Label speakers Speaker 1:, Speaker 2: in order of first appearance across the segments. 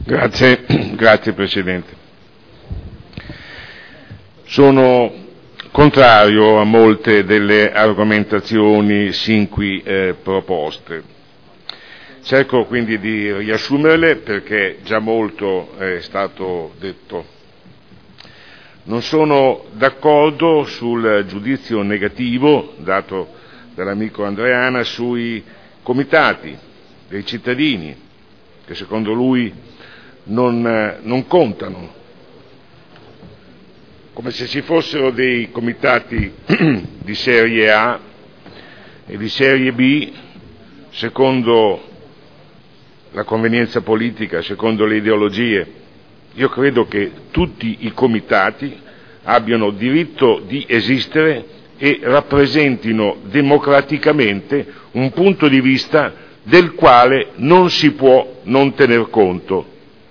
Speaker 1: Grazie Presidente. Sono contrario a molte delle argomentazioni sin qui proposte. Cerco quindi di riassumerle perché già molto è stato detto. Non sono d'accordo sul giudizio negativo dato dall'amico Andreana sui comitati dei cittadini, che secondo lui non contano, come se ci fossero dei comitati di serie A e di serie B secondo la convenienza politica, secondo le ideologie. Io credo che tutti i comitati abbiano diritto di esistere e rappresentino democraticamente un punto di vista del quale non si può non tener conto.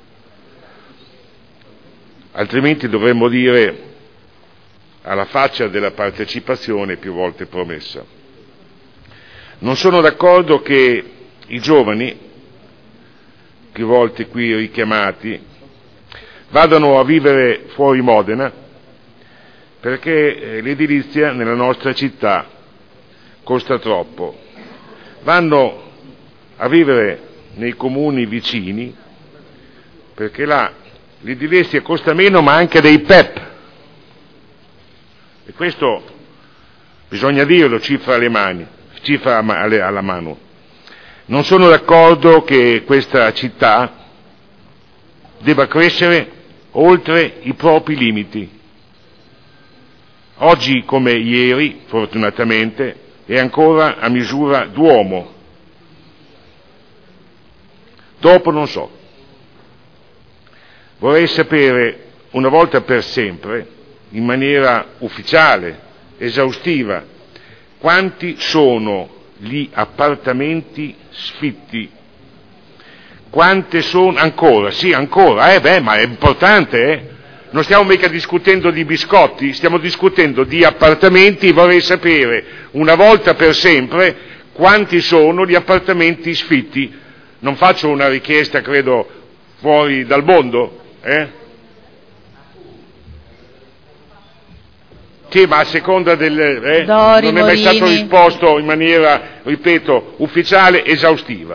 Speaker 1: Altrimenti dovremmo dire alla faccia della partecipazione più volte promessa. Non sono d'accordo che i giovani, più volte qui richiamati, vadano a vivere fuori Modena perché l'edilizia nella nostra città costa troppo. Vanno a vivere nei comuni vicini perché là l'edilizia costa meno, ma anche dei PEP. E questo bisogna dirlo, cifra alla mano. Non sono d'accordo che questa città debba crescere oltre i propri limiti. Oggi come ieri, fortunatamente, è ancora a misura d'uomo. Dopo non so. Vorrei sapere, una volta per sempre, in maniera ufficiale, esaustiva, quanti sono gli appartamenti sfitti, quante sono ancora, ma è importante, non stiamo mica discutendo di biscotti, stiamo discutendo di appartamenti. Vorrei sapere una volta per sempre quanti sono gli appartamenti sfitti. Non faccio una richiesta, credo, fuori dal mondo, Sì, ma a seconda non è mai stato risposto in maniera, ripeto, ufficiale, esaustiva.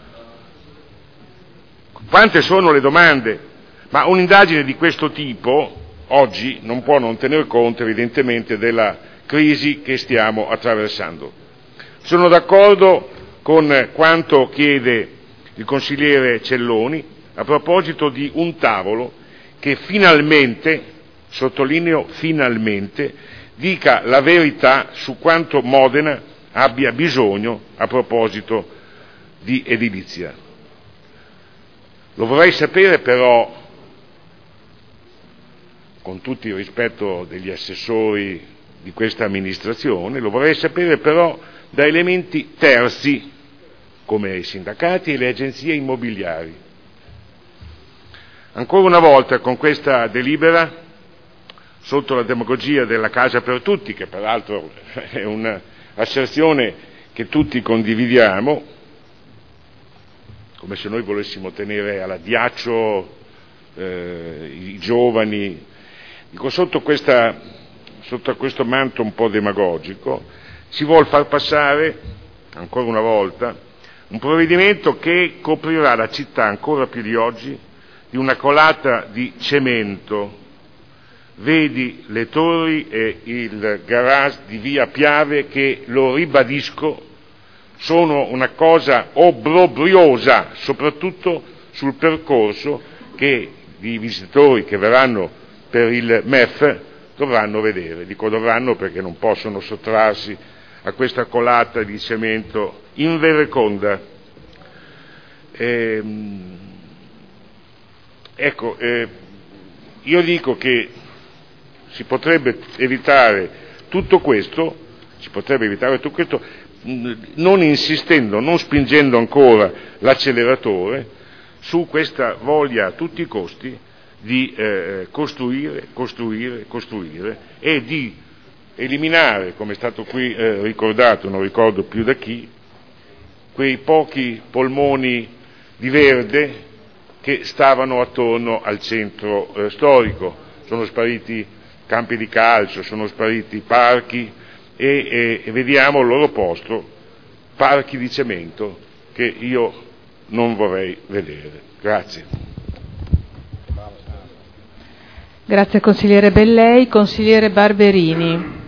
Speaker 1: Quante sono le domande? Ma un'indagine di questo tipo oggi non può non tener conto evidentemente della crisi che stiamo attraversando. Sono d'accordo con quanto chiede il consigliere Celloni a proposito di un tavolo che finalmente, sottolineo finalmente, dica la verità su quanto Modena abbia bisogno a proposito di edilizia. Lo vorrei sapere però, con tutto il rispetto degli assessori di questa amministrazione, lo vorrei sapere però da elementi terzi, come i sindacati e le agenzie immobiliari. Ancora una volta con questa delibera, sotto la demagogia della casa per tutti, che peraltro è un'asserzione che tutti condividiamo, come se noi volessimo tenere all'addiaccio i giovani, dico, sotto questo manto un po' demagogico si vuol far passare, ancora una volta, un provvedimento che coprirà la città ancora più di oggi di una colata di cemento. Vedi le torri e il garage di via Piave che, lo ribadisco, sono una cosa obbrobriosa, soprattutto sul percorso che i visitatori che verranno per il MEF dovranno vedere. Dico dovranno perché non possono sottrarsi a questa colata di cemento invereconda. Io dico che si potrebbe evitare tutto questo, non insistendo, non spingendo ancora l'acceleratore su questa voglia a tutti i costi di costruire e di eliminare, come è stato qui ricordato, non ricordo più da chi, quei pochi polmoni di verde che stavano attorno al centro storico. Sono spariti campi di calcio, sono spariti parchi e vediamo al loro posto parchi di cemento che io non vorrei vedere. Grazie.
Speaker 2: Grazie consigliere Bellei. Consigliere Barberini.